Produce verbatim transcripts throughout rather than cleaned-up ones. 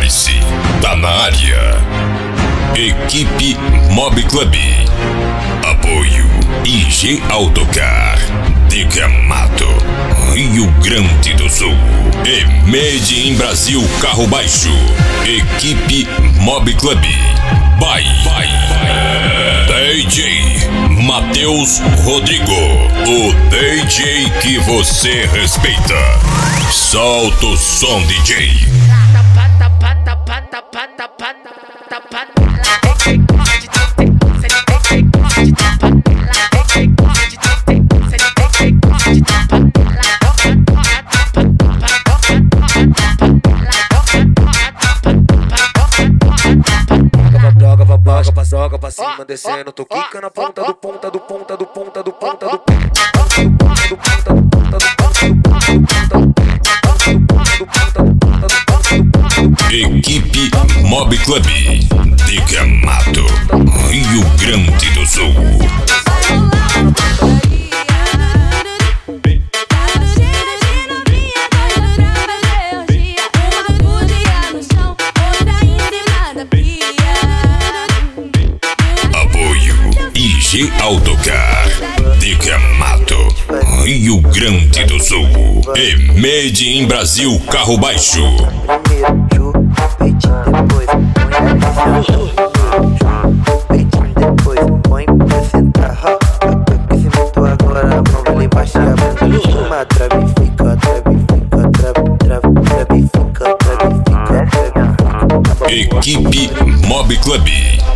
Joyce tá na área. Equipe Mob Club. Apoio I G Autocar de Gramado, Rio Grande do Sul. E Made in Brasil Carro Baixo. Equipe Mob Club. Bye. Bye. D J Matheus Rodrigo, o D J que você respeita. Solta o som, D J. Joga pra cima, descendo, tô quica na ponta do ponta do ponta do ponta do ponta do ponta do ponta do ponta do ponta do Equipe Mob Club de Gramado, Rio Grande do Sul. I G Autocar de Gramado, Rio Grande do Sul. E Made in Brasil Carro Baixo. Peitinho depois, põe pra sentar. Aquecimento agora, mão lá embaixo e a bunda em cima. Trave, fica, trave, fica, trave, trave, trave, fica, trave, fica, trave. Equipe Mob Club.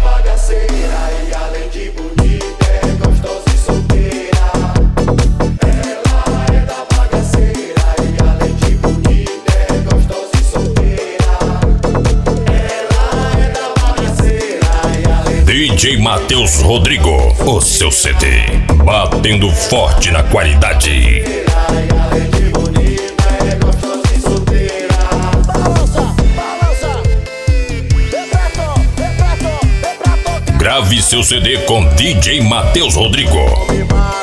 D J Matheus Rodrigo, o seu C D, batendo forte na qualidade. Grave seu C D com D J Matheus Rodrigo.